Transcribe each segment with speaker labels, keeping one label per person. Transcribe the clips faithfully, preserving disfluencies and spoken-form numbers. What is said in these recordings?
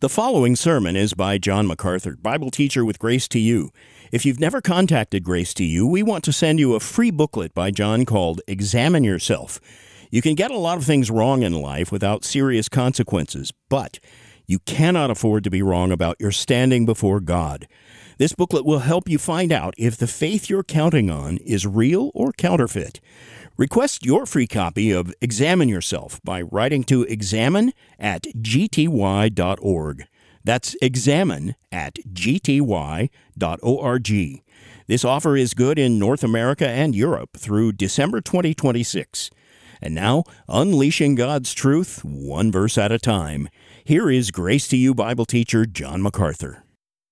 Speaker 1: The following sermon is by John MacArthur, Bible teacher with Grace to You. If you've never contacted Grace to You, we want to send you a free booklet by John called Examine Yourself. You can get a lot of things wrong in life without serious consequences, but you cannot afford to be wrong about your standing before God. This booklet will help you find out if the faith you're counting on is real or counterfeit. Request your free copy of Examine Yourself by writing to examine at g t y dot org. That's examine at g t y dot org. This offer is good in North America and Europe through December twenty twenty-six. And now, unleashing God's truth, one verse at a time. Here is Grace to You Bible teacher John MacArthur.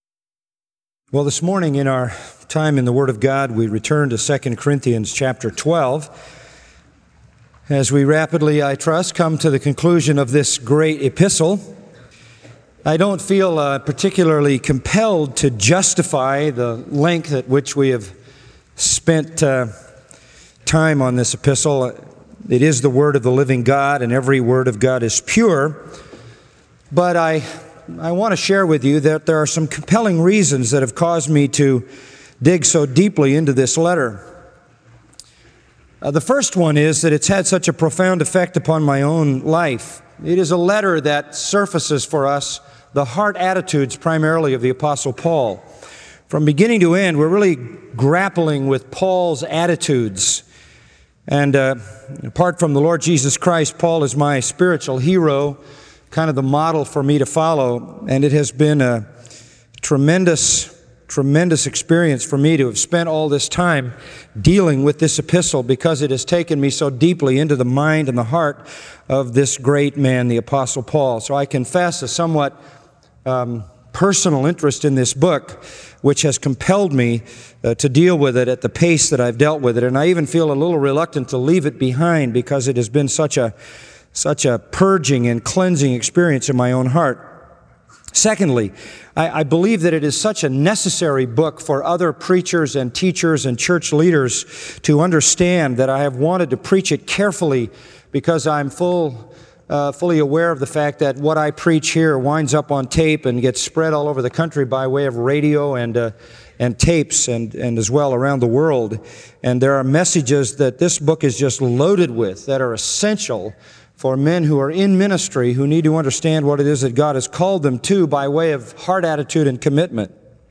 Speaker 2: Well, this morning in our time in the Word of God, we return to Second Corinthians chapter twelve. As we rapidly, I trust, come to the conclusion of this great epistle, I don't feel uh, particularly compelled to justify the length at which we have spent uh, time on this epistle. It is the Word of the living God, and every Word of God is pure. But I I want to share with you that there are some compelling reasons that have caused me to dig so deeply into this letter. Uh, the first one is that it's had such a profound effect upon my own life. It is a letter that surfaces for us the heart attitudes primarily of the Apostle Paul. From beginning to end, we're really grappling with Paul's attitudes. And uh, apart from the Lord Jesus Christ, Paul is my spiritual hero, kind of the model for me to follow, and it has been a tremendous, tremendous experience for me to have spent all this time dealing with this epistle because it has taken me so deeply into the mind and the heart of this great man, the Apostle Paul. So I confess a somewhat um, personal interest in this book, which has compelled me uh, to deal with it at the pace that I've dealt with it, and I even feel a little reluctant to leave it behind because it has been such a Such a purging and cleansing experience in my own heart. Secondly, I, I believe that it is such a necessary book for other preachers and teachers and church leaders to understand that I have wanted to preach it carefully because I'm full, uh, fully aware of the fact that what I preach here winds up on tape and gets spread all over the country by way of radio and uh, and tapes and, and as well around the world. And there are messages that this book is just loaded with that are essential for men who are in ministry who need to understand what it is that God has called them to by way of heart attitude and commitment.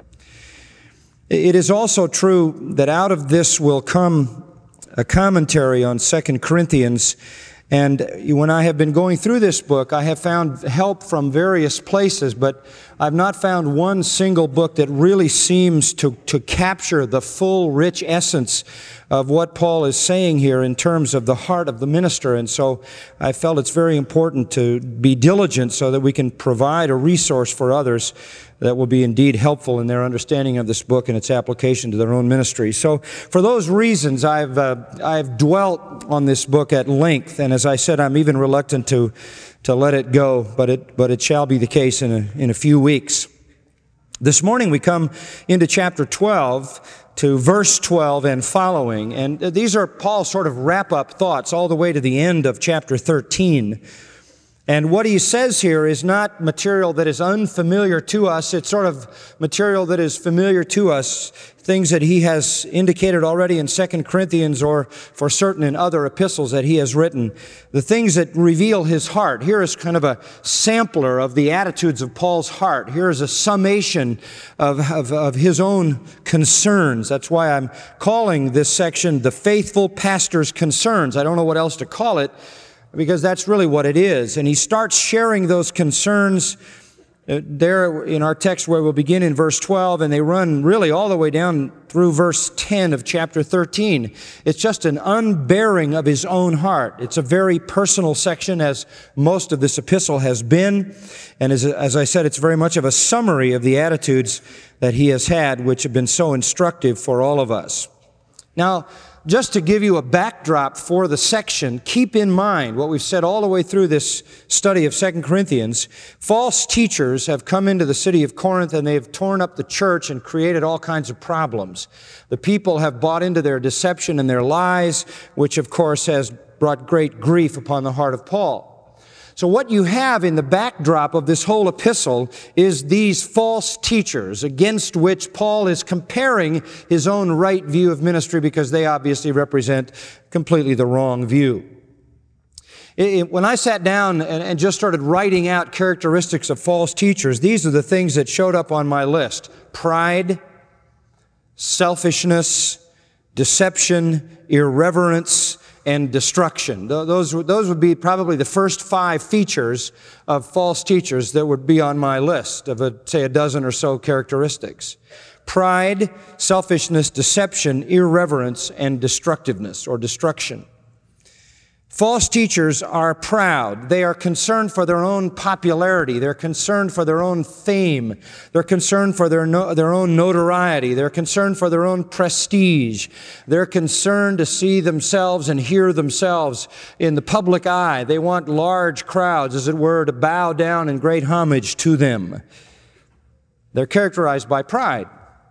Speaker 2: It is also true that out of this will come a commentary on Second Corinthians. And when I have been going through this book, I have found help from various places, but I've not found one single book that really seems to, to capture the full, rich essence of what Paul is saying here in terms of the heart of the minister. And so I felt it's very important to be diligent so that we can provide a resource for others that will be indeed helpful in their understanding of this book and its application to their own ministry. So for those reasons, I've uh, I've dwelt on this book at length, and as I said, I'm even reluctant to to let it go, but it but it shall be the case in a in a few weeks. This morning we come into chapter twelve to verse twelve and following, and these are Paul's sort of wrap-up thoughts all the way to the end of chapter thirteen. And what he says here is not material that is unfamiliar to us. It's sort of material that is familiar to us, things that he has indicated already in Second Corinthians or for certain in other epistles that he has written, the things that reveal his heart. Here is kind of a sampler of the attitudes of Paul's heart. Here is a summation of, of, of his own concerns. That's why I'm calling this section the Faithful Pastor's Concerns. I don't know what else to call it, because that's really what it is. And he starts sharing those concerns uh, there in our text where we'll begin in verse twelve, and they run really all the way down through verse ten of chapter thirteen. It's just an unbearing of his own heart. It's a very personal section, as most of this epistle has been. And as, as I said, it's very much of a summary of the attitudes that he has had, which have been so instructive for all of us. Now, just to give you a backdrop for the section, keep in mind what we've said all the way through this study of Second Corinthians. False teachers have come into the city of Corinth and they've torn up the church and created all kinds of problems. The people have bought into their deception and their lies, which of course has brought great grief upon the heart of Paul. So what you have in the backdrop of this whole epistle is these false teachers against which Paul is comparing his own right view of ministry, because they obviously represent completely the wrong view. It, it, when I sat down and, and just started writing out characteristics of false teachers, these are the things that showed up on my list: pride, selfishness, deception, irreverence, and destruction. Those, those would be probably the first five features of false teachers that would be on my list of, a, say, a dozen or so characteristics. Pride, selfishness, deception, irreverence, and destructiveness or destruction. False teachers are proud. They are concerned for their own popularity. They're concerned for their own fame. They're concerned for their, no, their own notoriety. They're concerned for their own prestige. They're concerned to see themselves and hear themselves in the public eye. They want large crowds, as it were, to bow down in great homage to them. They're characterized by pride.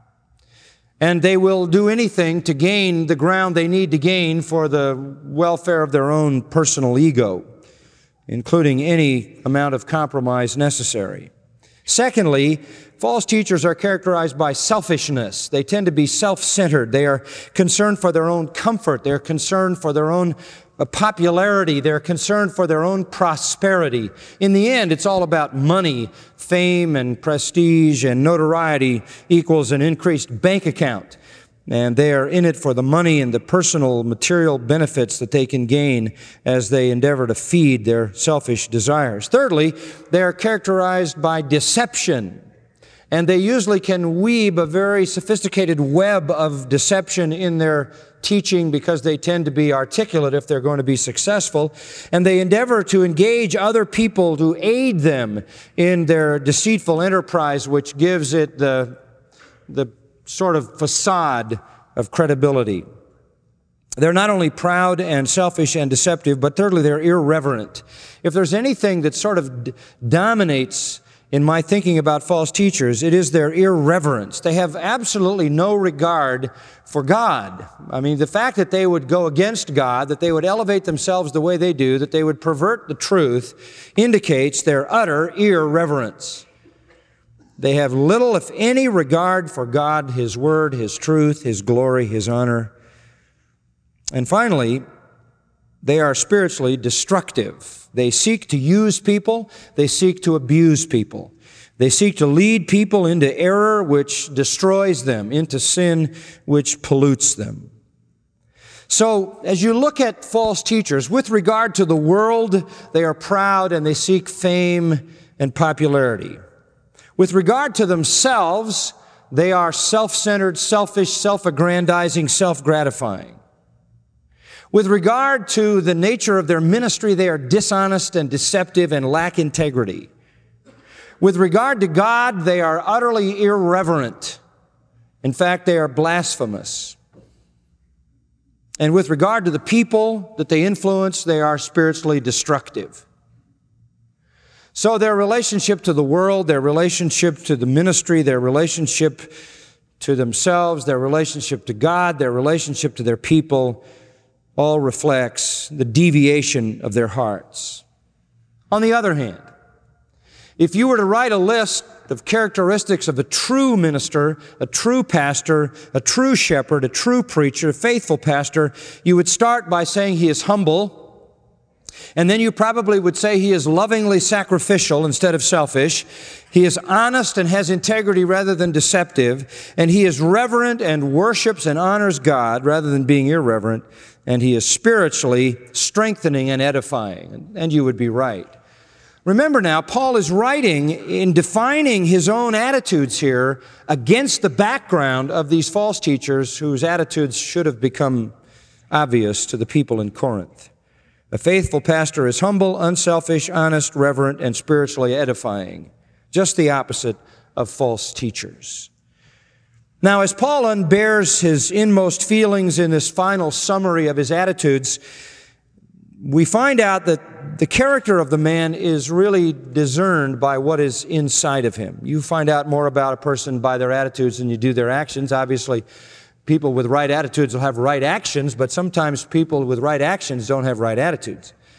Speaker 2: And they will do anything to gain the ground they need to gain for the welfare of their own personal ego, including any amount of compromise necessary. Secondly, false teachers are characterized by selfishness. They tend to be self-centered. They are concerned for their own comfort. They're concerned for their own popularity. They're concerned for their own prosperity. In the end, it's all about money. Fame and prestige and notoriety equals an increased bank account. And they are in it for the money and the personal material benefits that they can gain as they endeavor to feed their selfish desires. Thirdly, they are characterized by deception. And they usually can weave a very sophisticated web of deception in their teaching, because they tend to be articulate if they're going to be successful. And they endeavor to engage other people to aid them in their deceitful enterprise, which gives it the, the sort of facade of credibility. They're not only proud and selfish and deceptive, but thirdly, they're irreverent. If there's anything that sort of d- dominates in my thinking about false teachers, it is their irreverence. They have absolutely no regard for God. I mean, the fact that they would go against God, that they would elevate themselves the way they do, that they would pervert the truth, indicates their utter irreverence. They have little, if any, regard for God, His Word, His truth, His glory, His honor. And finally, they are spiritually destructive. They seek to use people. They seek to abuse people. They seek to lead people into error, which destroys them, into sin, which pollutes them. So, as you look at false teachers, with regard to the world, they are proud and they seek fame and popularity. With regard to themselves, they are self-centered, selfish, self-aggrandizing, self-gratifying. With regard to the nature of their ministry, they are dishonest and deceptive and lack integrity. With regard to God, they are utterly irreverent. In fact, they are blasphemous. And with regard to the people that they influence, they are spiritually destructive. So their relationship to the world, their relationship to the ministry, their relationship to themselves, their relationship to God, their relationship to their people, all reflects the deviation of their hearts. On the other hand, if you were to write a list of characteristics of a true minister, a true pastor, a true shepherd, a true preacher, a faithful pastor, you would start by saying he is humble, and then you probably would say he is lovingly sacrificial instead of selfish. He is honest and has integrity rather than deceptive, and he is reverent and worships and honors God rather than being irreverent, and he is spiritually strengthening and edifying. And you would be right. Remember now, Paul is writing in defining his own attitudes here against the background of these false teachers whose attitudes should have become obvious to the people in Corinth. A faithful pastor is humble, unselfish, honest, reverent, and spiritually edifying. Just the opposite of false teachers. Now, as Paul unbears his inmost feelings in this final summary of his attitudes, we find out that the character of the man is really discerned by what is inside of him. You find out more about a person by their attitudes than you do their actions. Obviously, people with right attitudes will have right actions, but sometimes people with right actions don't have right attitudes.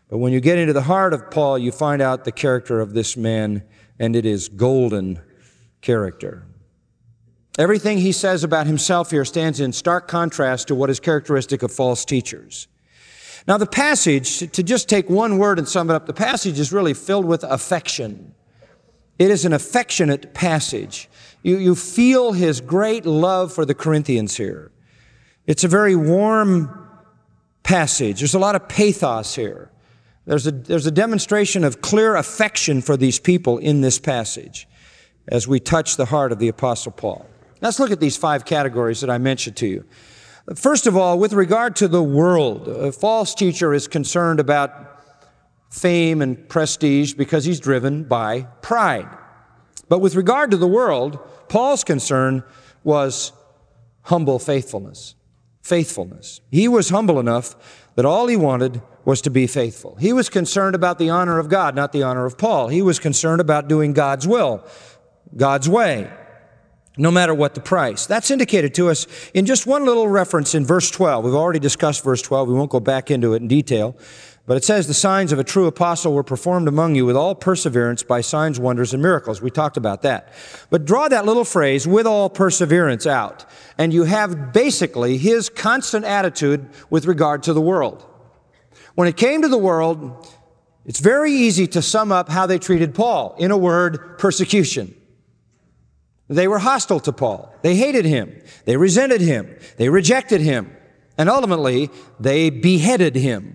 Speaker 2: But when you get into the heart of Paul, you find out the character of this man, and it is golden character. Everything he says about himself here stands in stark contrast to what is characteristic of false teachers. Now the passage, to just take one word and sum it up, the passage is really filled with affection. It is an affectionate passage. You, you feel his great love for the Corinthians here. It's a very warm passage. There's a lot of pathos here. There's a, there's a demonstration of clear affection for these people in this passage as we touch the heart of the Apostle Paul. Let's look at these five categories that I mentioned to you. First of all, with regard to the world, a false teacher is concerned about fame and prestige because he's driven by pride. But with regard to the world, Paul's concern was humble faithfulness. Faithfulness. He was humble enough that all he wanted was to be faithful. He was concerned about the honor of God, not the honor of Paul. He was concerned about doing God's will, God's way, no matter what the price. That's indicated to us in just one little reference in verse twelve. We've already discussed verse twelve. We won't go back into it in detail. But it says, the signs of a true apostle were performed among you with all perseverance by signs, wonders, and miracles. We talked about that. But draw that little phrase, with all perseverance, out. And you have basically his constant attitude with regard to the world. When it came to the world, it's very easy to sum up how they treated Paul. In a word, persecution. They were hostile to Paul. They hated him. They resented him. They rejected him. And ultimately, they beheaded him.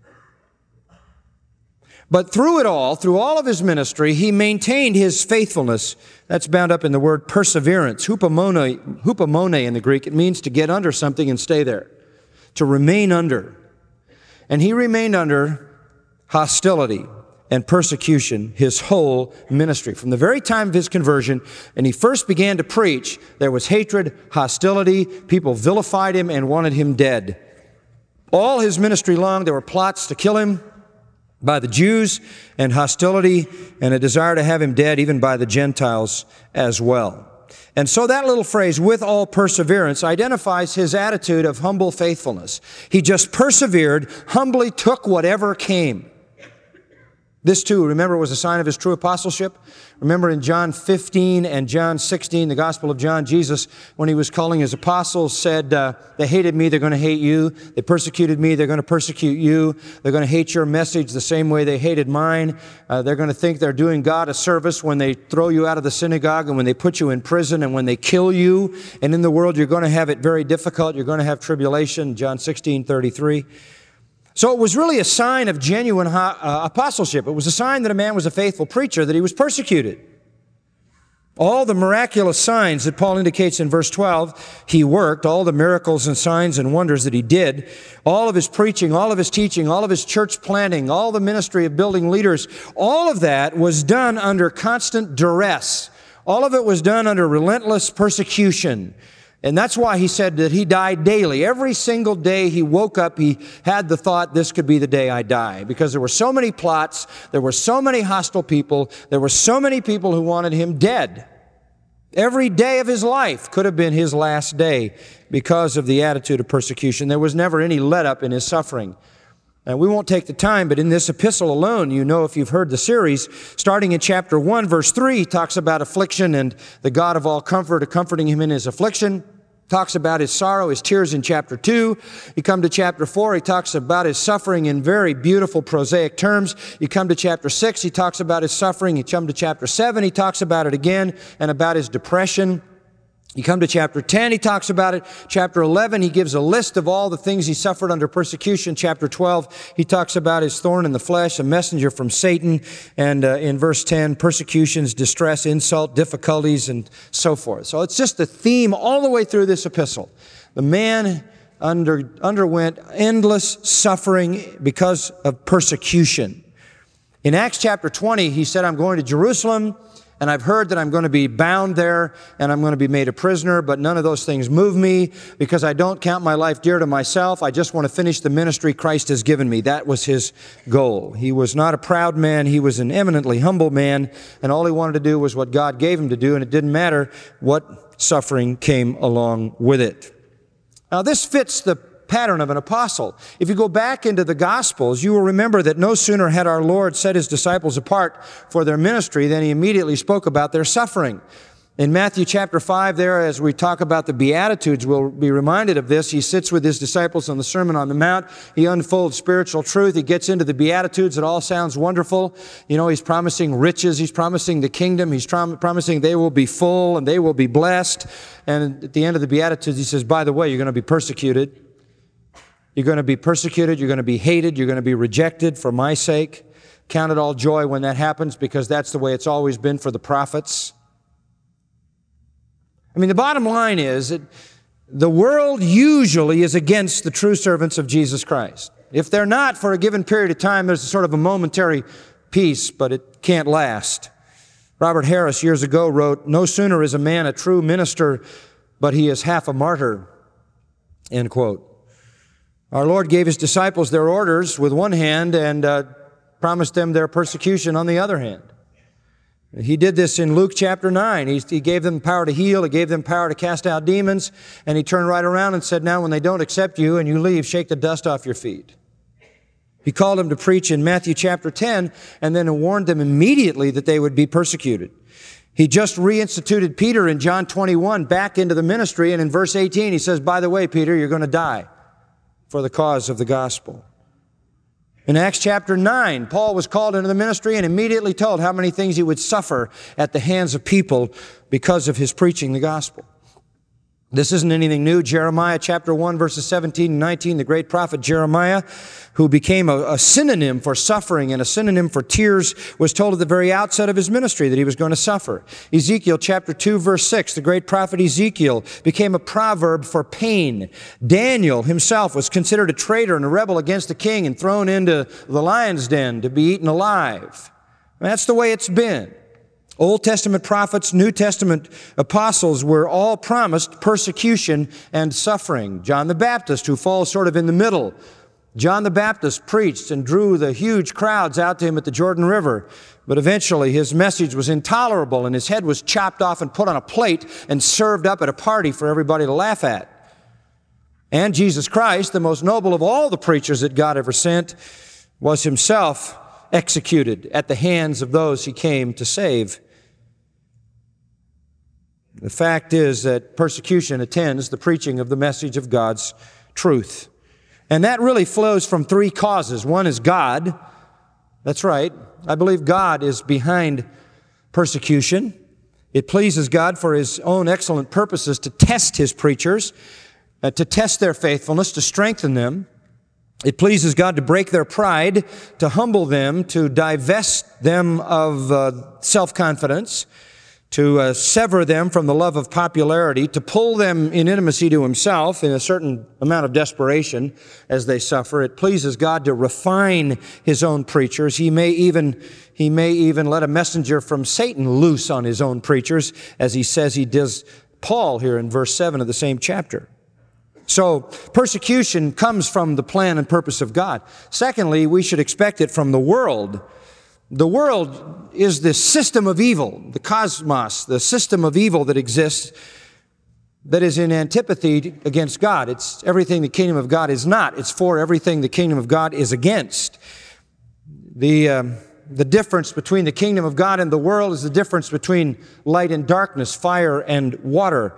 Speaker 2: But through it all, through all of his ministry, he maintained his faithfulness. That's bound up in the word perseverance. Hupomone, hupomone in the Greek. It means to get under something and stay there. To remain under. And he remained under hostility and persecution his whole ministry. From the very time of his conversion, and he first began to preach, there was hatred, hostility. People vilified him and wanted him dead. All his ministry long, there were plots to kill him by the Jews, and hostility and a desire to have him dead even by the Gentiles as well. And so that little phrase, with all perseverance, identifies his attitude of humble faithfulness. He just persevered, humbly took whatever came. This too, remember, was a sign of his true apostleship. Remember in John fifteen and John sixteen, the Gospel of John, Jesus, when he was calling his apostles, said, uh, they hated me, they're going to hate you. They persecuted me, they're going to persecute you. They're going to hate your message the same way they hated mine. Uh, they're going to think they're doing God a service when they throw you out of the synagogue and when they put you in prison and when they kill you. And in the world, you're going to have it very difficult. You're going to have tribulation, John sixteen thirty-three. So it was really a sign of genuine uh, apostleship. It was a sign that a man was a faithful preacher, that he was persecuted. All the miraculous signs that Paul indicates in verse twelve, he worked, all the miracles and signs and wonders that he did, all of his preaching, all of his teaching, all of his church planting, all the ministry of building leaders, all of that was done under constant duress. All of it was done under relentless persecution. And that's why he said that he died daily. Every single day he woke up, he had the thought, this could be the day I die. Because there were so many plots, there were so many hostile people, there were so many people who wanted him dead. Every day of his life could have been his last day because of the attitude of persecution. There was never any let-up in his suffering. And we won't take the time, but in this epistle alone, you know, if you've heard the series, starting in chapter one, verse three, he talks about affliction and the God of all comfort comforting him in his affliction. Talks about his sorrow, his tears in chapter two. You come to chapter four, he talks about his suffering in very beautiful prosaic terms. You come to chapter six, he talks about his suffering. You come to chapter seven, he talks about it again and about his depression. You come to chapter ten, he talks about it. Chapter eleven, he gives a list of all the things he suffered under persecution. Chapter twelve, he talks about his thorn in the flesh, a messenger from Satan. And uh, in verse ten, persecutions, distress, insult, difficulties, and so forth. So it's just the theme all the way through this epistle. The man under, underwent endless suffering because of persecution. In Acts chapter twenty, he said, I'm going to Jerusalem, and I've heard that I'm going to be bound there and I'm going to be made a prisoner, but none of those things move me because I don't count my life dear to myself. I just want to finish the ministry Christ has given me. That was his goal. He was not a proud man. He was an eminently humble man, and all he wanted to do was what God gave him to do, and it didn't matter what suffering came along with it. Now, this fits the pattern of an apostle. If you go back into the Gospels, you will remember that no sooner had our Lord set his disciples apart for their ministry than he immediately spoke about their suffering. In Matthew chapter five there, as we talk about the Beatitudes, we'll be reminded of this. He sits with his disciples on the Sermon on the Mount. He unfolds spiritual truth. He gets into the Beatitudes. It all sounds wonderful. You know, he's promising riches. He's promising the kingdom. He's prom- promising they will be full and they will be blessed. And at the end of the Beatitudes, he says, by the way, you're going to be persecuted. You're going to be persecuted. You're going to be hated. You're going to be rejected for my sake. Count it all joy when that happens, because that's the way it's always been for the prophets. I mean, the bottom line is that the world usually is against the true servants of Jesus Christ. If they're not, for a given period of time, there's a sort of a momentary peace, but it can't last. Robert Harris years ago wrote, "No sooner is a man a true minister, but he is half a martyr," end quote. Our Lord gave his disciples their orders with one hand and uh, promised them their persecution on the other hand. He did this in Luke chapter nine. He, he gave them power to heal. He gave them power to cast out demons. And he turned right around and said, now when they don't accept you and you leave, shake the dust off your feet. He called them to preach in Matthew chapter ten and then warned them immediately that they would be persecuted. He just reinstituted Peter in John twenty-one back into the ministry. And in verse eighteen, he says, by the way, Peter, you're going to die for the cause of the gospel. In Acts chapter nine, Paul was called into the ministry and immediately told how many things he would suffer at the hands of people because of his preaching the gospel. This isn't anything new. Jeremiah chapter one, verses seventeen and nineteen, the great prophet Jeremiah, who became a, a synonym for suffering and a synonym for tears, was told at the very outset of his ministry that he was going to suffer. Ezekiel chapter two, verse six, the great prophet Ezekiel became a proverb for pain. Daniel himself was considered a traitor and a rebel against the king and thrown into the lion's den to be eaten alive. And that's the way it's been. Old Testament prophets, New Testament apostles were all promised persecution and suffering. John the Baptist, who falls sort of in the middle. John the Baptist preached and drew the huge crowds out to him at the Jordan River. But eventually his message was intolerable and his head was chopped off and put on a plate and served up at a party for everybody to laugh at. And Jesus Christ, the most noble of all the preachers that God ever sent, was himself executed at the hands of those he came to save. The fact is that persecution attends the preaching of the message of God's truth. And that really flows from three causes. One is God. That's right. I believe God is behind persecution. It pleases God for his own excellent purposes to test his preachers, uh, to test their faithfulness, to strengthen them. It pleases God to break their pride, to humble them, to divest them of uh, self-confidence, to uh, sever them from the love of popularity, to pull them in intimacy to himself in a certain amount of desperation as they suffer. It pleases God to refine his own preachers. He may even, he may even let a messenger from Satan loose on his own preachers, as he says he does Paul here in verse seven of the same chapter. So persecution comes from the plan and purpose of God. Secondly, we should expect it from the world. The world is the system of evil, the cosmos, the system of evil that exists that is in antipathy against God. It's everything the kingdom of God is not. It's for everything the kingdom of God is against. The, um, the difference between the kingdom of God and the world is the difference between light and darkness, fire and water.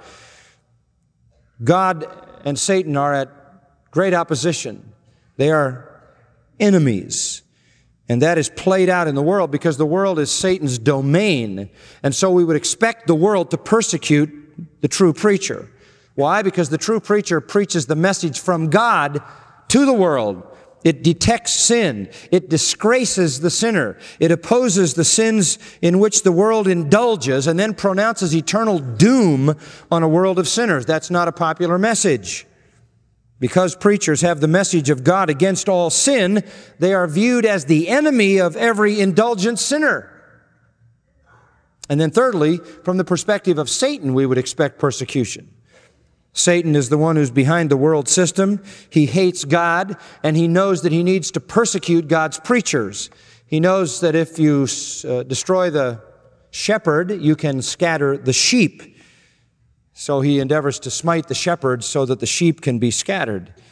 Speaker 2: God and Satan are at great opposition. They are enemies. And that is played out in the world because the world is Satan's domain. And so we would expect the world to persecute the true preacher. Why? Because the true preacher preaches the message from God to the world. It detects sin. It disgraces the sinner. It opposes the sins in which the world indulges and then pronounces eternal doom on a world of sinners. That's not a popular message. Because preachers have the message of God against all sin, they are viewed as the enemy of every indulgent sinner. And then thirdly, from the perspective of Satan, we would expect persecution. Satan is the one who's behind the world system. He hates God, and he knows that he needs to persecute God's preachers. He knows that if you uh, destroy the shepherd, you can scatter the sheep. So he endeavors to smite the shepherd so that the sheep can be scattered.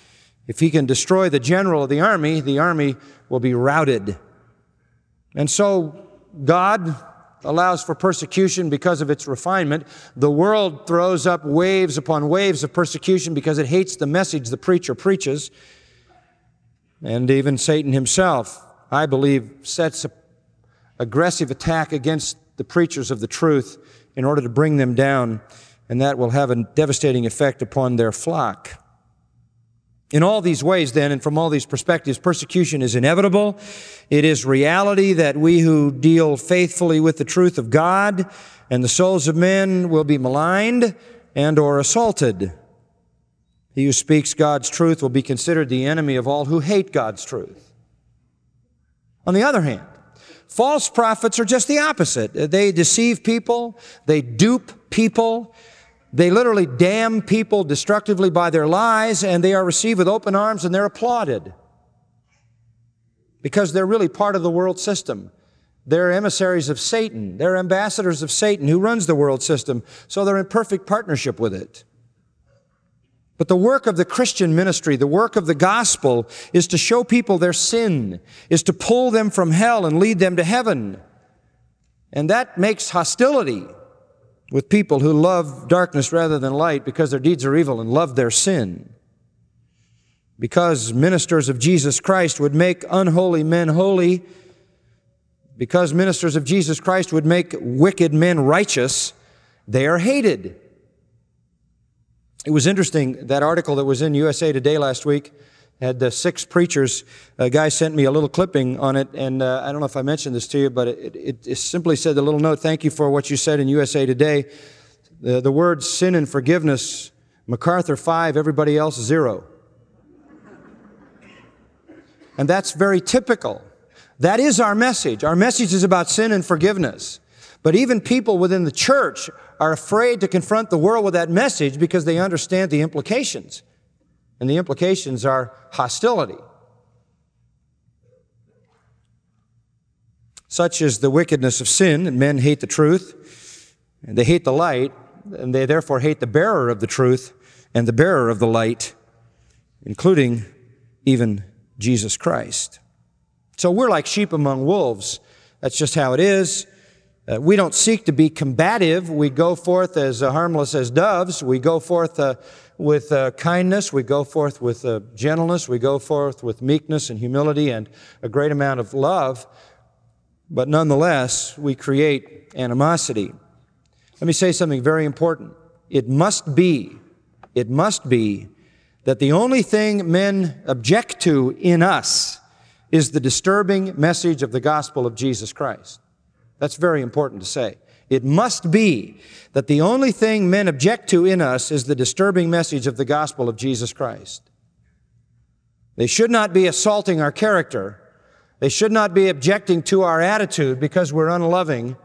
Speaker 2: If he can destroy the general of the army, the army will be routed. And so God allows for persecution because of its refinement. The world throws up waves upon waves of persecution because it hates the message the preacher preaches. And even Satan himself, I believe, sets an aggressive attack against the preachers of the truth in order to bring them down, and that will have a devastating effect upon their flock. In all these ways, then, and from all these perspectives, persecution is inevitable. It is reality that we who deal faithfully with the truth of God and the souls of men will be maligned and or assaulted. He who speaks God's truth will be considered the enemy of all who hate God's truth. On the other hand, false prophets are just the opposite. They deceive people, they dupe people, they literally damn people destructively by their lies, and they are received with open arms and they're applauded because they're really part of the world system. They're emissaries of Satan. They're ambassadors of Satan who runs the world system, so they're in perfect partnership with it. But the work of the Christian ministry, the work of the gospel, is to show people their sin, is to pull them from hell and lead them to heaven. And that makes hostility with people who love darkness rather than light because their deeds are evil and love their sin. Because ministers of Jesus Christ would make unholy men holy, because ministers of Jesus Christ would make wicked men righteous, they are hated. It was interesting, that article that was in U S A Today last week had uh, six preachers. A guy sent me a little clipping on it, and uh, I don't know if I mentioned this to you, but it, it, it simply said, the little note, "Thank you for what you said in U S A Today." The, the words sin and forgiveness, MacArthur five, everybody else zero. And that's very typical. That is our message. Our message is about sin and forgiveness. But even people within the church are afraid to confront the world with that message because they understand the implications. And the implications are hostility. Such is the wickedness of sin, and men hate the truth, and they hate the light, and they therefore hate the bearer of the truth and the bearer of the light, including even Jesus Christ. So we're like sheep among wolves. That's just how it is. Uh, we don't seek to be combative. We go forth as uh, harmless as doves. We go forth uh, with uh, kindness. We go forth with uh, gentleness. We go forth with meekness and humility and a great amount of love. But nonetheless, we create animosity. Let me say something very important. It must be, it must be that the only thing men object to in us is the disturbing message of the gospel of Jesus Christ. That's very important to say. It must be that the only thing men object to in us is the disturbing message of the gospel of Jesus Christ. They should not be assaulting our character. They should not be objecting to our attitude because we're unloving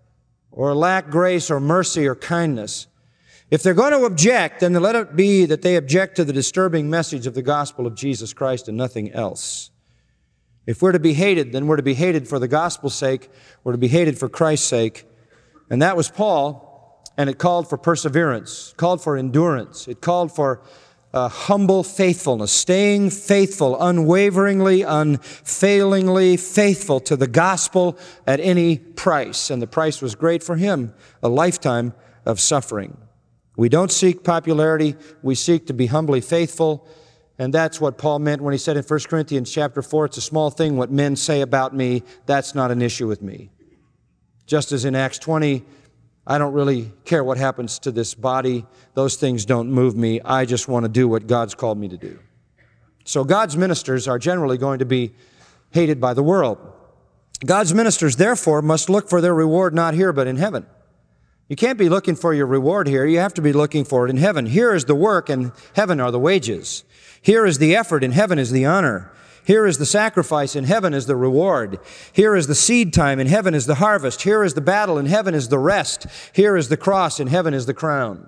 Speaker 2: or lack grace or mercy or kindness. If they're going to object, then let it be that they object to the disturbing message of the gospel of Jesus Christ and nothing else. If we're to be hated, then we're to be hated for the gospel's sake. We're to be hated for Christ's sake. And that was Paul, and it called for perseverance, called for endurance. It called for uh, humble faithfulness, staying faithful, unwaveringly, unfailingly faithful to the gospel at any price. And the price was great for him, a lifetime of suffering. We don't seek popularity. We seek to be humbly faithful. And that's what Paul meant when he said in First Corinthians chapter four, it's a small thing what men say about me. That's not an issue with me. Just as in Acts twenty, I don't really care what happens to this body. Those things don't move me. I just want to do what God's called me to do. So God's ministers are generally going to be hated by the world. God's ministers, therefore, must look for their reward not here but in heaven. You can't be looking for your reward here. You have to be looking for it in heaven. Here is the work, and heaven are the wages. Here is the effort, in heaven is the honor. Here is the sacrifice, in heaven is the reward. Here is the seed time, in heaven is the harvest. Here is the battle, in heaven is the rest. Here is the cross, in heaven is the crown.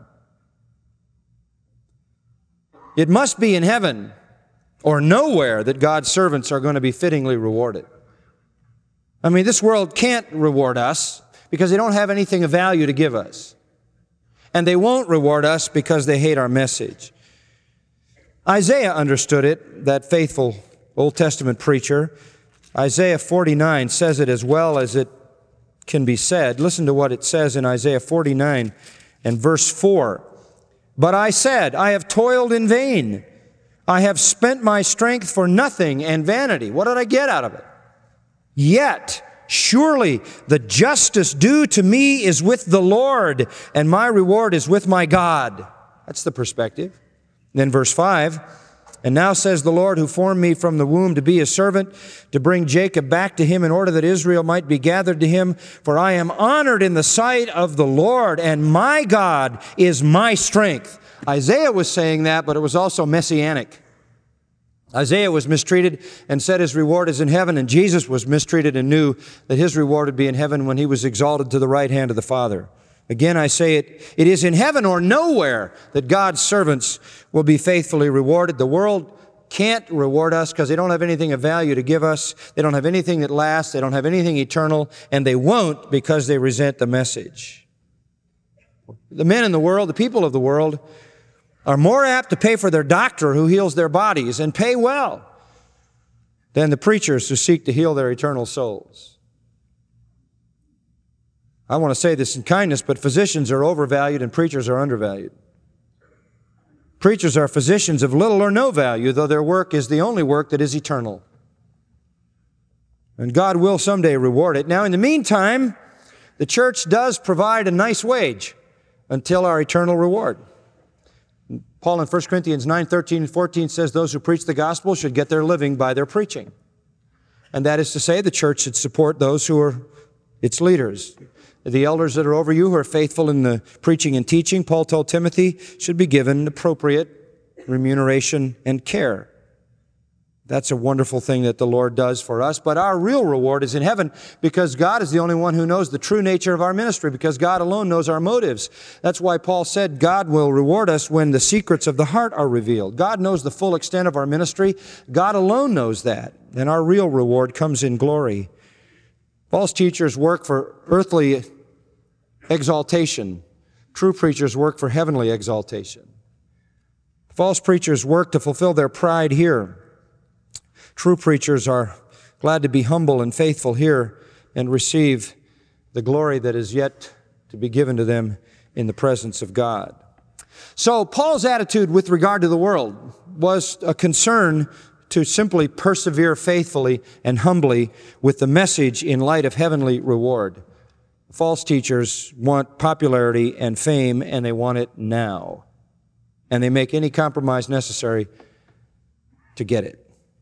Speaker 2: It must be in heaven or nowhere that God's servants are going to be fittingly rewarded. I mean, this world can't reward us because they don't have anything of value to give us. And they won't reward us because they hate our message. Isaiah understood it, that faithful Old Testament preacher. Isaiah forty-nine says it as well as it can be said. Listen to what it says in Isaiah forty-nine and verse four. But I said, I have toiled in vain. I have spent my strength for nothing and vanity. What did I get out of it? Yet, surely the justice due to me is with the Lord, and my reward is with my God. That's the perspective. Then verse five, and now says the Lord who formed me from the womb to be his servant, to bring Jacob back to him in order that Israel might be gathered to him. For I am honored in the sight of the Lord, and my God is my strength. Isaiah was saying that, but it was also messianic. Isaiah was mistreated and said his reward is in heaven, and Jesus was mistreated and knew that his reward would be in heaven when he was exalted to the right hand of the Father. Again, I say it, it is in heaven or nowhere that God's servants will be faithfully rewarded. The world can't reward us because they don't have anything of value to give us. They don't have anything that lasts. They don't have anything eternal, and they won't because they resent the message. The men in the world, the people of the world, are more apt to pay for their doctor who heals their bodies, and pay well, than the preachers who seek to heal their eternal souls. I want to say this in kindness, but physicians are overvalued and preachers are undervalued. Preachers are physicians of little or no value, though their work is the only work that is eternal. And God will someday reward it. Now, in the meantime, the church does provide a nice wage until our eternal reward. Paul in First Corinthians nine, thirteen and fourteen says those who preach the gospel should get their living by their preaching. And that is to say, the church should support those who are its leaders. The elders that are over you who are faithful in the preaching and teaching, Paul told Timothy, should be given appropriate remuneration and care. That's a wonderful thing that the Lord does for us. But our real reward is in heaven because God is the only one who knows the true nature of our ministry, because God alone knows our motives. That's why Paul said God will reward us when the secrets of the heart are revealed. God knows the full extent of our ministry. God alone knows that. And our real reward comes in glory. False teachers work for earthly exaltation. True preachers work for heavenly exaltation. False preachers work to fulfill their pride here. True preachers are glad to be humble and faithful here and receive the glory that is yet to be given to them in the presence of God. So Paul's attitude with regard to the world was a concern to simply persevere faithfully and humbly with the message in light of heavenly reward. False teachers want popularity and fame, and they want it now. And they make any compromise necessary to get it.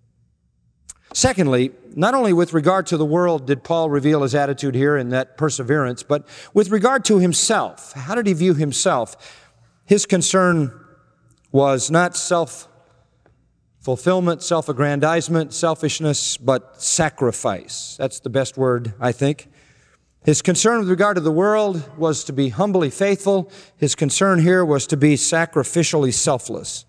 Speaker 2: Secondly, not only with regard to the world did Paul reveal his attitude here in that perseverance, but with regard to himself. How did he view himself? His concern was not self-fulfillment, self-aggrandizement, selfishness, but sacrifice. That's the best word, I think. His concern with regard to the world was to be humbly faithful. His concern here was to be sacrificially selfless.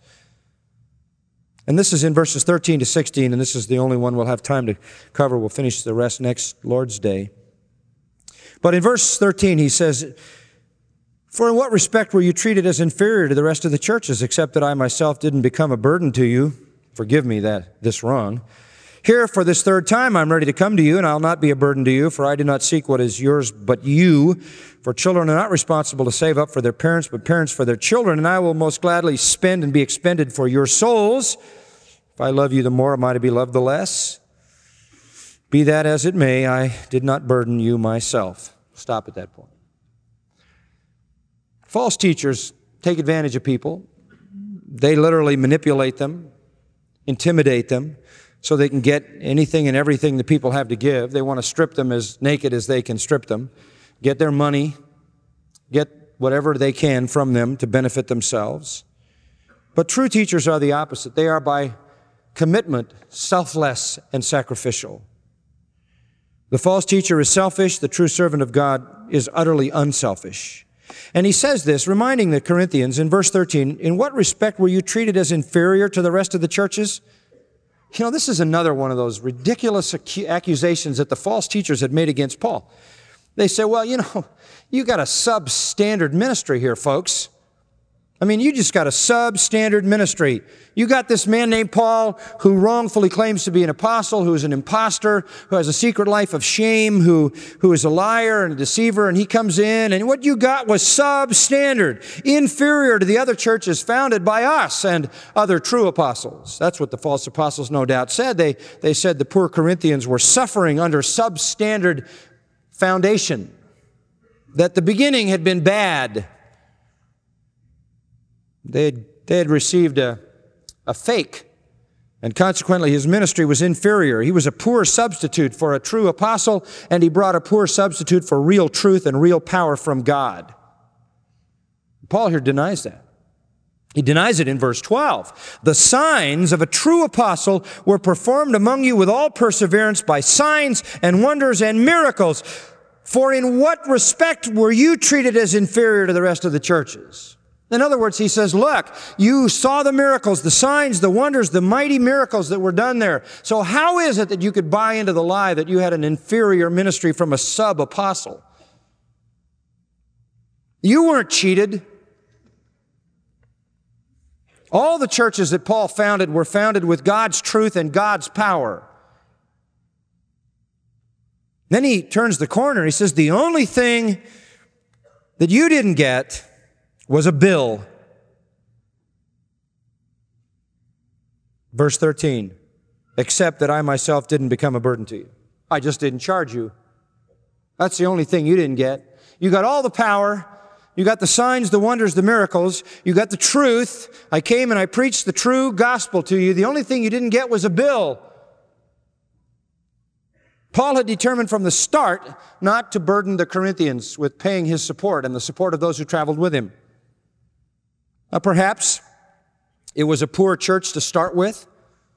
Speaker 2: And this is in verses thirteen to sixteen, and this is the only one we'll have time to cover. We'll finish the rest next Lord's Day. But in verse thirteen, he says, "For in what respect were you treated as inferior to the rest of the churches, except that I myself didn't become a burden to you?" Forgive me that this wrong. "Here, for this third time, I'm ready to come to you, and I'll not be a burden to you, for I do not seek what is yours but you. For children are not responsible to save up for their parents, but parents for their children, and I will most gladly spend and be expended for your souls. If I love you the more, am I to be loved the less? Be that as it may, I did not burden you myself." Stop at that point. False teachers take advantage of people. They literally manipulate them, intimidate them, so they can get anything and everything the people have to give. They want to strip them as naked as they can strip them, get their money, get whatever they can from them to benefit themselves. But true teachers are the opposite. They are by commitment, selfless and sacrificial. The false teacher is selfish. The true servant of God is utterly unselfish. And he says this, reminding the Corinthians in verse thirteen, "In what respect were you treated as inferior to the rest of the churches?" You know, this is another one of those ridiculous ac- accusations that the false teachers had made against Paul. They say, well, you know, you got a substandard ministry here, folks. I mean, you just got a substandard ministry. You got this man named Paul who wrongfully claims to be an apostle, who is an imposter, who has a secret life of shame, who, who is a liar and a deceiver, and he comes in, and what you got was substandard, inferior to the other churches founded by us and other true apostles. That's what the false apostles no doubt said. They, they said the poor Corinthians were suffering under substandard foundation, that the beginning had been bad. They had, they had received a, a fake, and consequently his ministry was inferior. He was a poor substitute for a true apostle, and he brought a poor substitute for real truth and real power from God. Paul here denies that. He denies it in verse twelve. The signs of a true apostle were performed among you with all perseverance by signs and wonders and miracles. For in what respect were you treated as inferior to the rest of the churches? In other words, he says, look, you saw the miracles, the signs, the wonders, the mighty miracles that were done there. So how is it that you could buy into the lie that you had an inferior ministry from a sub-apostle? You weren't cheated. All the churches that Paul founded were founded with God's truth and God's power. Then he turns the corner. He says, the only thing that you didn't get was a bill. Verse thirteen, except that I myself didn't become a burden to you. I just didn't charge you. That's the only thing you didn't get. You got all the power. You got the signs, the wonders, the miracles. You got the truth. I came and I preached the true gospel to you. The only thing you didn't get was a bill. Paul had determined from the start not to burden the Corinthians with paying his support and the support of those who traveled with him. Now, perhaps it was a poor church to start with.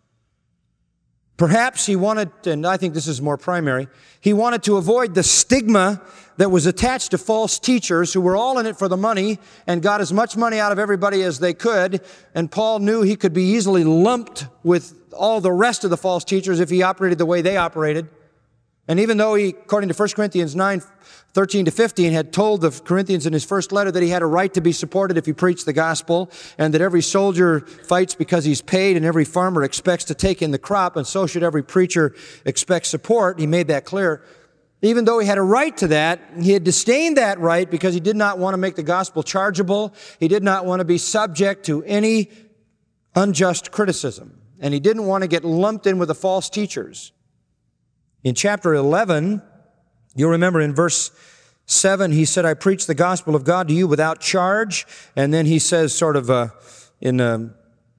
Speaker 2: Perhaps he wanted, and I think this is more primary, he wanted to avoid the stigma that was attached to false teachers who were all in it for the money and got as much money out of everybody as they could. And Paul knew he could be easily lumped with all the rest of the false teachers if he operated the way they operated. And even though he, according to First Corinthians nine, thirteen to fifteen, had told the Corinthians in his first letter that he had a right to be supported if he preached the gospel, and that every soldier fights because he's paid, and every farmer expects to take in the crop, and so should every preacher expect support, he made that clear. Even though he had a right to that, he had disdained that right because he did not want to make the gospel chargeable. He did not want to be subject to any unjust criticism. And he didn't want to get lumped in with the false teachers. In chapter eleven, you'll remember in verse seven, he said, I preach the gospel of God to you without charge. And then he says sort of uh, in a,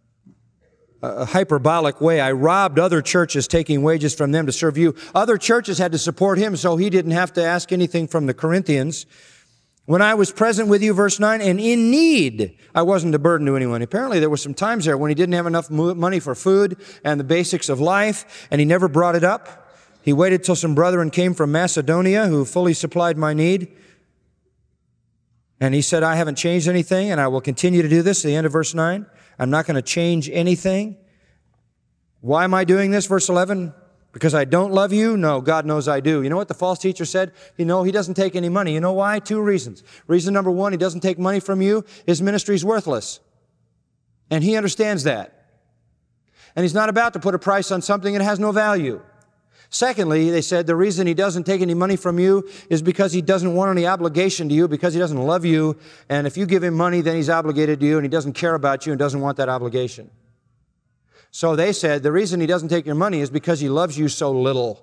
Speaker 2: a hyperbolic way, I robbed other churches taking wages from them to serve you. Other churches had to support him, so he didn't have to ask anything from the Corinthians. When I was present with you, verse nine, and in need, I wasn't a burden to anyone. Apparently there were some times there when he didn't have enough money for food and the basics of life, and he never brought it up. He waited till some brethren came from Macedonia who fully supplied my need. And he said, I haven't changed anything, and I will continue to do this. At the end of verse nine, I'm not going to change anything. Why am I doing this? Verse eleven, because I don't love you? No, God knows I do. You know what the false teacher said? You know, he doesn't take any money. You know why? Two reasons. Reason number one, he doesn't take money from you. His ministry is worthless. And he understands that. And he's not about to put a price on something that has no value. Secondly, they said the reason he doesn't take any money from you is because he doesn't want any obligation to you, because he doesn't love you. And if you give him money, then he's obligated to you, and he doesn't care about you and doesn't want that obligation. So they said the reason he doesn't take your money is because he loves you so little.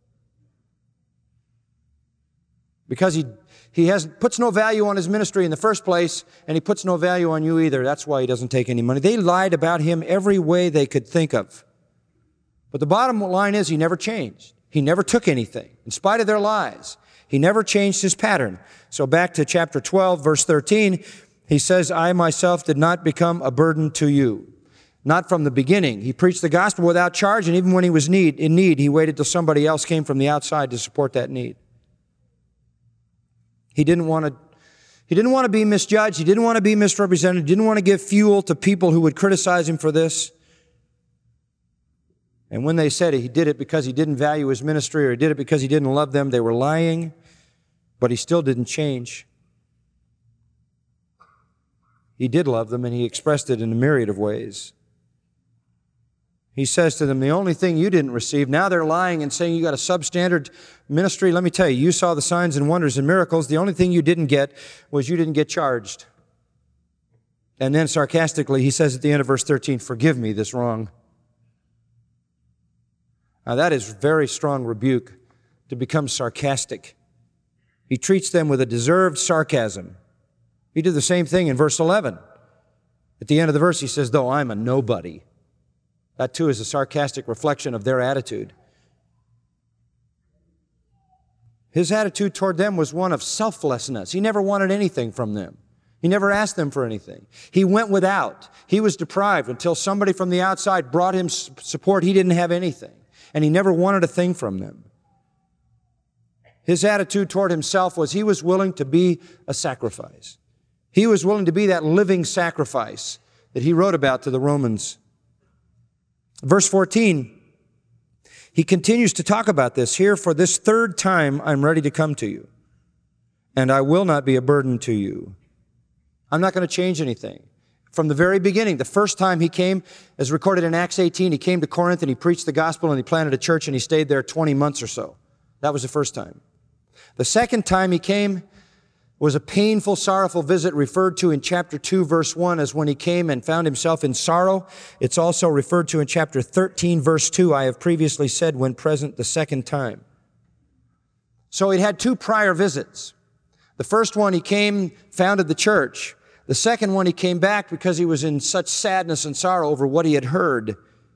Speaker 2: Because he, he has, puts no value on his ministry in the first place, and he puts no value on you either. That's why he doesn't take any money. They lied about him every way they could think of. But the bottom line is he never changed. He never took anything. In spite of their lies, he never changed his pattern. So back to chapter twelve, verse thirteen, he says, I myself did not become a burden to you. Not from the beginning. He preached the gospel without charge, and even when he was need, in need, he waited till somebody else came from the outside to support that need. He didn't want to, he didn't want to be misjudged. He didn't want to be misrepresented. He didn't want to give fuel to people who would criticize him for this. And when they said he did it because he didn't value his ministry or he did it because he didn't love them, they were lying, but he still didn't change. He did love them, and he expressed it in a myriad of ways. He says to them, the only thing you didn't receive, now they're lying and saying you got a substandard ministry. Let me tell you, you saw the signs and wonders and miracles. The only thing you didn't get was you didn't get charged. And then sarcastically, he says at the end of verse thirteen, forgive me this wrong. Now that is very strong rebuke, to become sarcastic. He treats them with a deserved sarcasm. He did the same thing in verse eleven. At the end of the verse, he says, though I'm a nobody. That too is a sarcastic reflection of their attitude. His attitude toward them was one of selflessness. He never wanted anything from them. He never asked them for anything. He went without. He was deprived until somebody from the outside brought him support. He didn't have anything. And he never wanted a thing from them. His attitude toward himself was he was willing to be a sacrifice. He was willing to be that living sacrifice that he wrote about to the Romans. Verse fourteen, he continues to talk about this. Here, for this third time, I'm ready to come to you, and I will not be a burden to you. I'm not going to change anything. From the very beginning, the first time he came, as recorded in Acts eighteen, he came to Corinth and he preached the gospel and he planted a church and he stayed there twenty months or so. That was the first time. The second time he came was a painful, sorrowful visit referred to in chapter two, verse one, as when he came and found himself in sorrow. It's also referred to in chapter thirteen, verse two, I have previously said, when present the second time. So he'd had two prior visits. The first one, he came, founded the church. The second one, he came back because he was in such sadness and sorrow over what he had heard.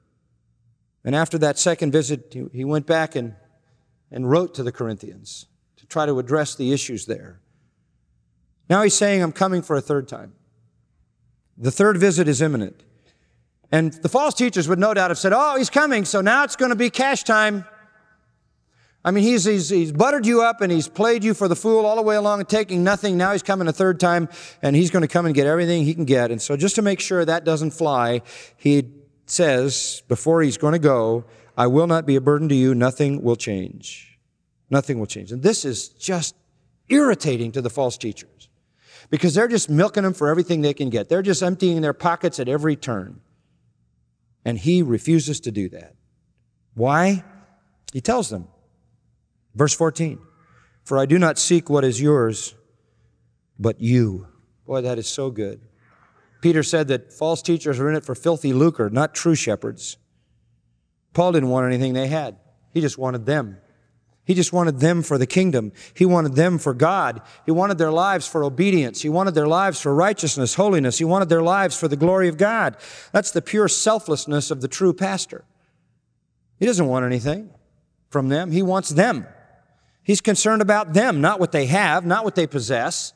Speaker 2: And after that second visit, he went back and, and wrote to the Corinthians to try to address the issues there. Now he's saying, I'm coming for a third time. The third visit is imminent. And the false teachers would no doubt have said, oh, he's coming, so now it's going to be cash time. I mean, he's, he's, he's buttered you up and he's played you for the fool all the way along and taking nothing. Now he's coming a third time and he's going to come and get everything he can get. And so just to make sure that doesn't fly, he says, before he's going to go, I will not be a burden to you. Nothing will change. Nothing will change. And this is just irritating to the false teachers, because they're just milking them for everything they can get. They're just emptying their pockets at every turn. And he refuses to do that. Why? He tells them. Verse fourteen, for I do not seek what is yours, but you. Boy, that is so good. Peter said that false teachers are in it for filthy lucre, not true shepherds. Paul didn't want anything they had. He just wanted them. He just wanted them for the kingdom. He wanted them for God. He wanted their lives for obedience. He wanted their lives for righteousness, holiness. He wanted their lives for the glory of God. That's the pure selflessness of the true pastor. He doesn't want anything from them. He wants them. He's concerned about them, not what they have, not what they possess.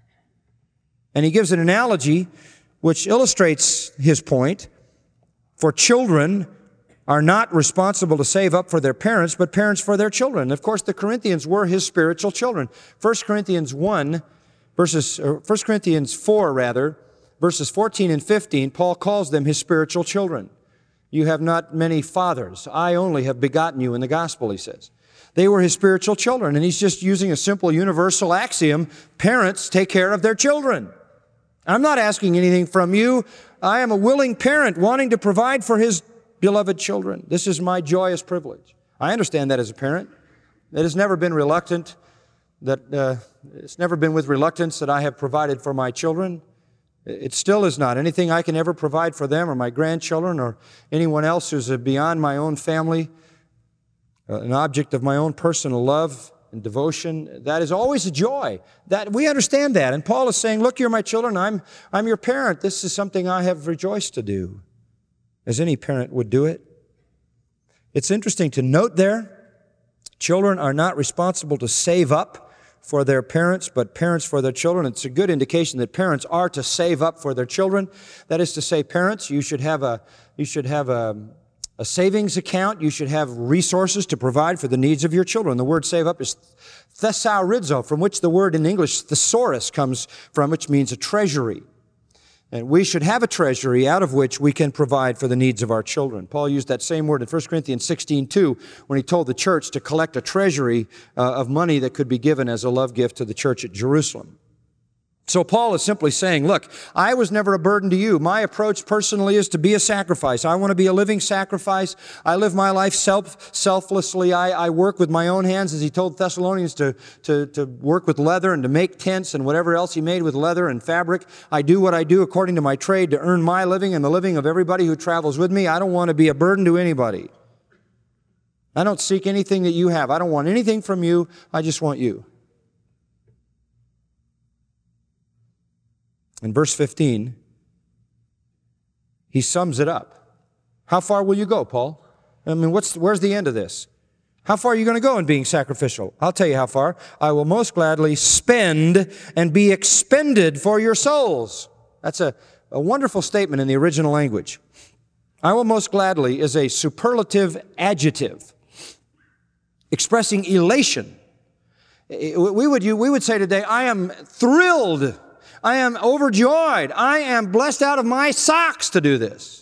Speaker 2: And he gives an analogy which illustrates his point. For children are not responsible to save up for their parents, but parents for their children. Of course, the Corinthians were his spiritual children. First Corinthians one, verses, or First Corinthians four, rather, verses fourteen and fifteen, Paul calls them his spiritual children. You have not many fathers. I only have begotten you in the gospel, he says. They were his spiritual children, and he's just using a simple universal axiom. Parents take care of their children. I'm not asking anything from you. I am a willing parent wanting to provide for his beloved children. This is my joyous privilege. I understand that as a parent. It has never been reluctant, that uh, it's never been with reluctance that I have provided for my children. It still is not. Anything I can ever provide for them or my grandchildren or anyone else who's beyond my own family, uh, an object of my own personal love and devotion, that is always a joy. That we understand that. And Paul is saying, look, you're my children. I'm, I'm your parent. This is something I have rejoiced to do, as any parent would do it. It's interesting to note there, children are not responsible to save up for their parents, but parents for their children. It's a good indication that parents are to save up for their children. That is to say, parents, you should have a, you should have a, a savings account. You should have resources to provide for the needs of your children. The word save up is thesaurizo, from which the word in English thesaurus comes from, which means a treasury. And we should have a treasury out of which we can provide for the needs of our children. Paul used that same word in First Corinthians sixteen two when he told the church to collect a treasury uh, of money that could be given as a love gift to the church at Jerusalem. So Paul is simply saying, look, I was never a burden to you. My approach personally is to be a sacrifice. I want to be a living sacrifice. I live my life self, selflessly. I, I work with my own hands, as he told Thessalonians, to, to, to work with leather and to make tents and whatever else he made with leather and fabric. I do what I do according to my trade to earn my living and the living of everybody who travels with me. I don't want to be a burden to anybody. I don't seek anything that you have. I don't want anything from you. I just want you. In verse fifteen, he sums it up. How far will you go, Paul? I mean, what's, where's the end of this? How far are you going to go in being sacrificial? I'll tell you how far. I will most gladly spend and be expended for your souls. That's a, a wonderful statement in the original language. I will most gladly is a superlative adjective expressing elation. We would, we would say today, I am thrilled. I am overjoyed. I am blessed out of my socks to do this.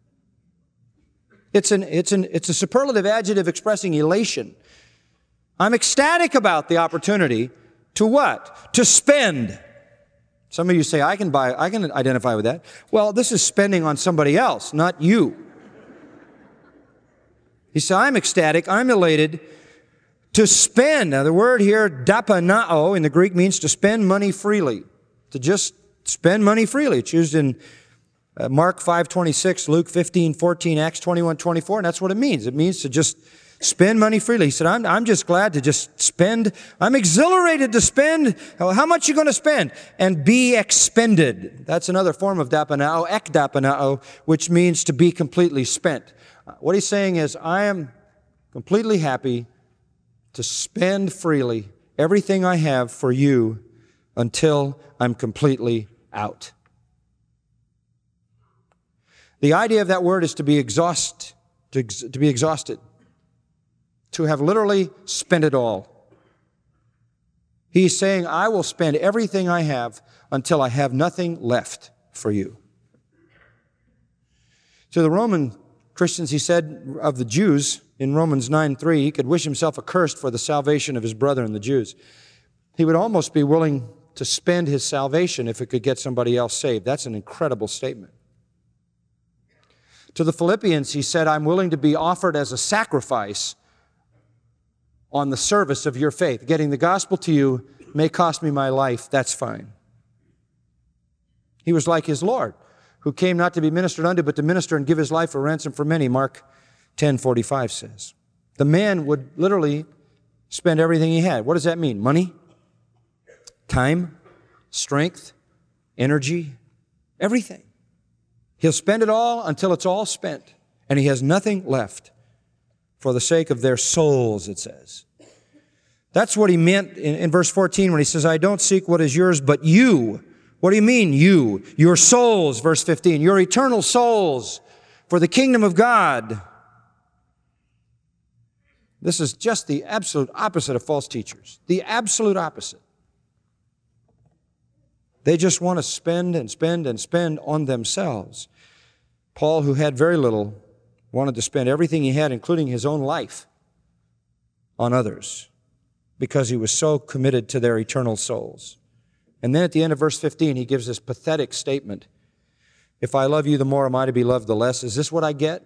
Speaker 2: It's an, it's an, it's a superlative adjective expressing elation. I'm ecstatic about the opportunity to what? To spend. Some of you say, I can buy, I can identify with that. Well, this is spending on somebody else, not you. He said, I'm ecstatic, I'm elated to spend. Now the word here, dapanao, in the Greek means to spend money freely. To just spend money freely. It's used in uh, Mark five twenty-six, Luke fifteen fourteen, Acts twenty-one twenty-four, and that's what it means. It means to just spend money freely. He said, I'm, I'm just glad to just spend. I'm exhilarated to spend. How much are you going to spend? And be expended. That's another form of dapanao, ekdapanao, which means to be completely spent. What he's saying is, I am completely happy to spend freely everything I have for you until I'm completely out. The idea of that word is to be exhaust, to, ex, to be exhausted, to have literally spent it all. He's saying, I will spend everything I have until I have nothing left for you. To the Roman Christians, he said of the Jews in Romans nine three, he could wish himself accursed for the salvation of his brethren, the Jews. He would almost be willing to spend his salvation if it could get somebody else saved. That's an incredible statement. To the Philippians, he said, I'm willing to be offered as a sacrifice on the service of your faith. Getting the gospel to you may cost me my life. That's fine. He was like his Lord, who came not to be ministered unto, but to minister and give his life a ransom for many, Mark ten forty-five says. The man would literally spend everything he had. What does that mean? Money? Time, strength, energy, everything. He'll spend it all until it's all spent, and he has nothing left for the sake of their souls, it says. That's what he meant in, in verse fourteen when he says, I don't seek what is yours, but you. What do you mean, you? Your souls, verse fifteen, your eternal souls for the kingdom of God. This is just the absolute opposite of false teachers. The absolute opposite. They just want to spend and spend and spend on themselves. Paul, who had very little, wanted to spend everything he had, including his own life, on others because he was so committed to their eternal souls. And then at the end of verse fifteen, he gives this pathetic statement. If I love you, the more am I to be loved, the less. Is this what I get?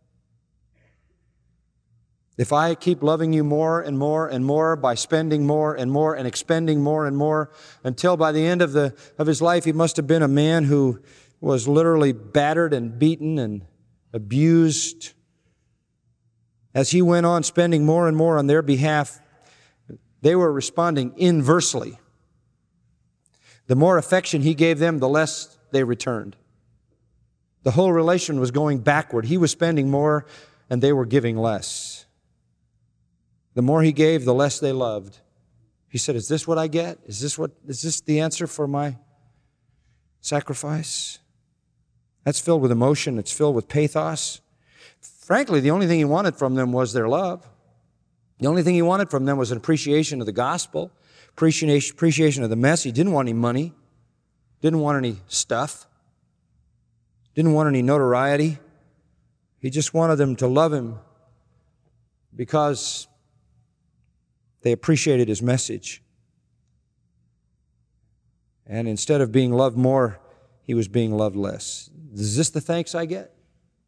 Speaker 2: If I keep loving you more and more and more by spending more and more and expending more and more until by the end of the of his life he must have been a man who was literally battered and beaten and abused. As he went on spending more and more on their behalf, they were responding inversely. The more affection he gave them, the less they returned. The whole relation was going backward. He was spending more and they were giving less. The more he gave, the less they loved. He said, is this what I get? Is this what, is this the answer for my sacrifice? That's filled with emotion. It's filled with pathos. Frankly, the only thing he wanted from them was their love. The only thing he wanted from them was an appreciation of the gospel, appreciation, appreciation of the message. He didn't want any money, didn't want any stuff, didn't want any notoriety. He just wanted them to love him because they appreciated his message. And instead of being loved more, he was being loved less. Is this the thanks I get?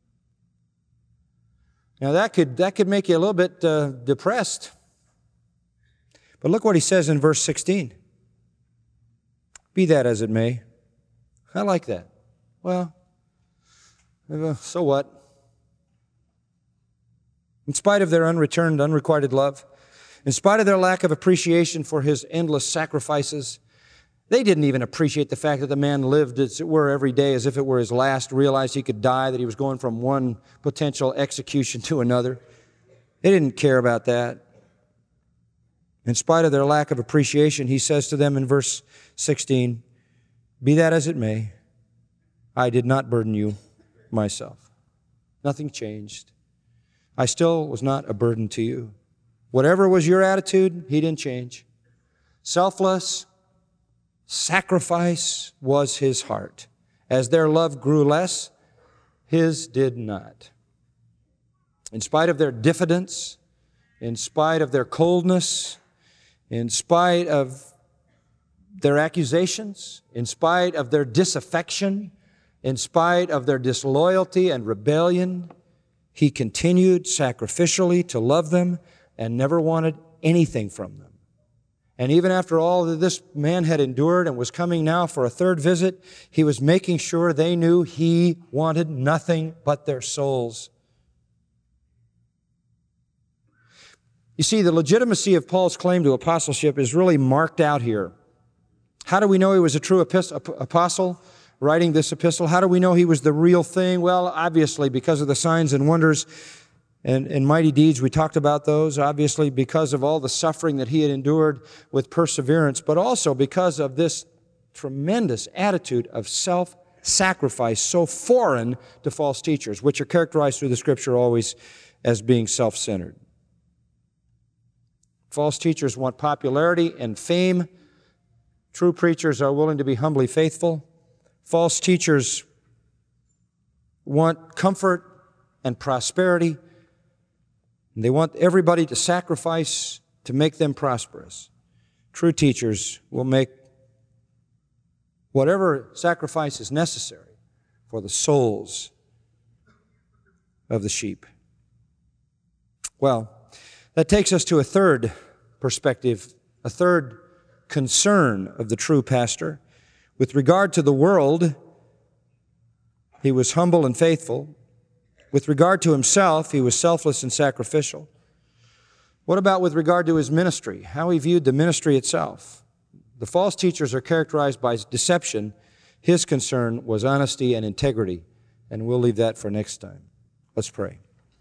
Speaker 2: Now that could, that could make you a little bit uh, depressed. But look what he says in verse sixteen. Be that as it may. I like that. Well, so what? In spite of their unreturned, unrequited love, in spite of their lack of appreciation for his endless sacrifices, they didn't even appreciate the fact that the man lived, as it were, every day as if it were his last, realized he could die, that he was going from one potential execution to another. They didn't care about that. In spite of their lack of appreciation, he says to them in verse sixteen, be that as it may, I did not burden you myself. Nothing changed. I still was not a burden to you. Whatever was your attitude, he didn't change. Selfless sacrifice was his heart. As their love grew less, his did not. In spite of their diffidence, in spite of their coldness, in spite of their accusations, in spite of their disaffection, in spite of their disloyalty and rebellion, he continued sacrificially to love them and never wanted anything from them. And even after all that this man had endured and was coming now for a third visit, he was making sure they knew he wanted nothing but their souls. You see, the legitimacy of Paul's claim to apostleship is really marked out here. How do we know he was a true apostle writing this epistle? How do we know he was the real thing? Well, obviously, because of the signs and wonders and, and mighty deeds. We talked about those, obviously, because of all the suffering that he had endured with perseverance, but also because of this tremendous attitude of self-sacrifice so foreign to false teachers, which are characterized through the Scripture always as being self-centered. False teachers want popularity and fame. True preachers are willing to be humbly faithful. False teachers want comfort and prosperity. And they want everybody to sacrifice to make them prosperous. True teachers will make whatever sacrifice is necessary for the souls of the sheep. Well, that takes us to a third perspective, a third concern of the true pastor. With regard to the world, he was humble and faithful. With regard to himself, he was selfless and sacrificial. What about with regard to his ministry? How he viewed the ministry itself? The false teachers are characterized by deception. His concern was honesty and integrity. And we'll leave that for next time. Let's pray.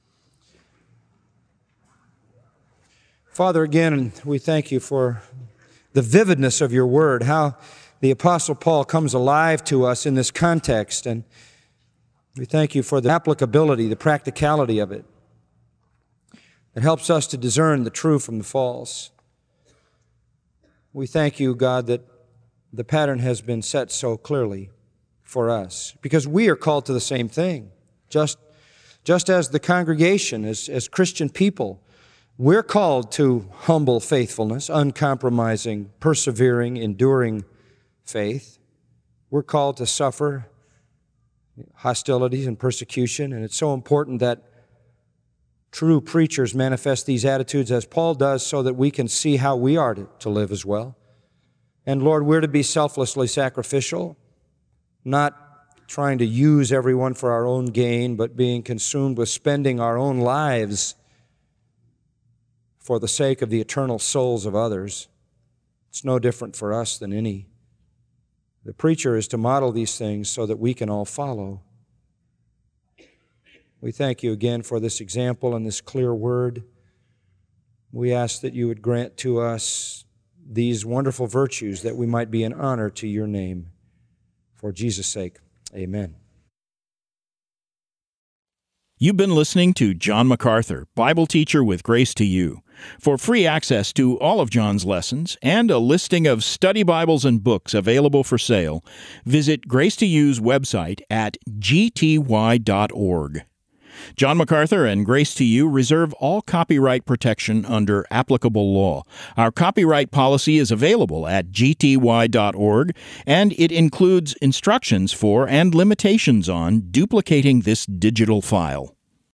Speaker 2: Father, again, we thank you for the vividness of your word, how the Apostle Paul comes alive to us in this context, and we thank you for the applicability, the practicality of it. It helps us to discern the true from the false. We thank you, God, that the pattern has been set so clearly for us, because we are called to the same thing. Just, just as the congregation, as, as Christian people, we're called to humble faithfulness, uncompromising, persevering, enduring faith. We're called to suffer hostilities and persecution, and it's so important that true preachers manifest these attitudes as Paul does so that we can see how we are to, to live as well. And Lord, we're to be selflessly sacrificial, not trying to use everyone for our own gain, but being consumed with spending our own lives for the sake of the eternal souls of others. It's no different for us than any. The preacher is to model these things so that we can all follow. We thank you again for this example and this clear word. We ask that you would grant to us these wonderful virtues that we might be an honor to your name. For Jesus' sake, amen.
Speaker 1: You've been listening to John MacArthur, Bible teacher with Grace to You. For free access to all of John's lessons and a listing of study Bibles and books available for sale, visit Grace to You's website at g t y dot org. John MacArthur and Grace to You reserve all copyright protection under applicable law. Our copyright policy is available at g t y dot org, and it includes instructions for and limitations on duplicating this digital file.